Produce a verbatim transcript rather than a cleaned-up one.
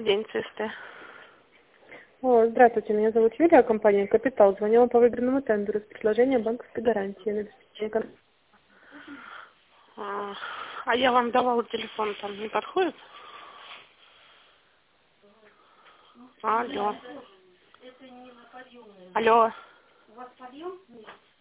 день, цисты. О, здравствуйте, меня зовут Юлия, компания «Капитал». Звонила по выигранному тендеру с предложением банковской гарантии на обеспечение кон- А, а я вам давала телефон, там не подходит? Алло. Алло.